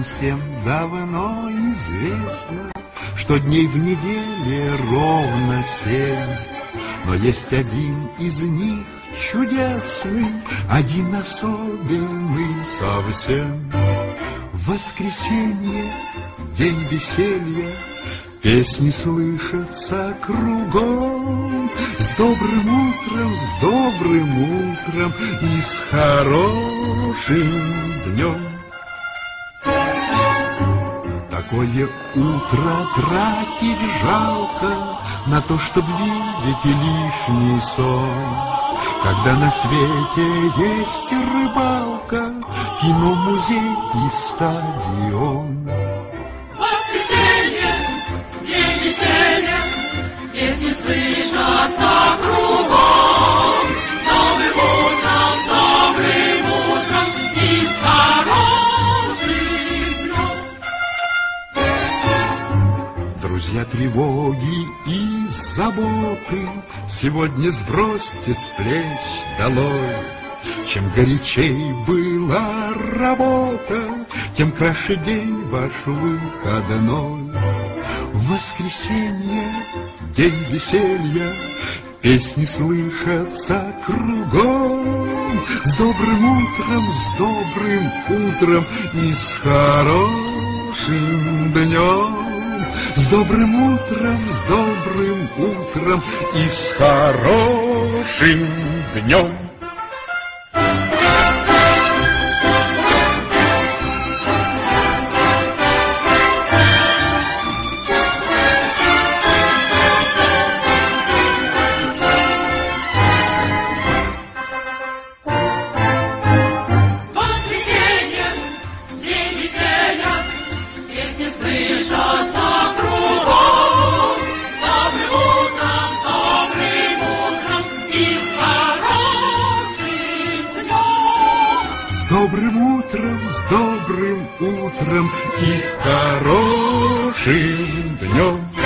Нам всем давно известно, что дней в неделе ровно 7, но есть один из них чудесный, один особенный совсем. В воскресенье, день веселья, песни слышатся кругом. С добрым утром и с хорошим днем. Такое утро тратить жалко на то, чтоб видеть лишний сон. Когда на свете есть рыбалка, кино, музей и стадион. Воскресенье, день веселья, песни слышатся кругом. Добрым утром и с хорошим днем. Друзья, тревоги и заботы сегодня сбросьте с плеч долой. Чем горячей была работа, тем краше день ваш выходной. В воскресенье, день веселья, песни слышатся кругом. С добрым утром и с хорошим днем. С добрым утром и с хорошим днем. С добрым утром и с хорошим днем.